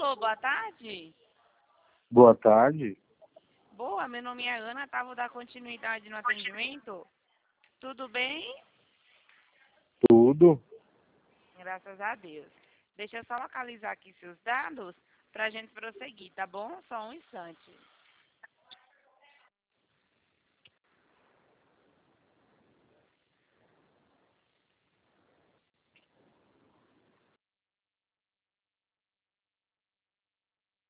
Alô, boa tarde. Boa tarde. Boa, meu nome é Ana, tá? Vou dar continuidade no atendimento. Tudo bem? Tudo? Graças a Deus. Deixa eu só localizar aqui seus dados pra gente prosseguir, tá bom? Só um instante.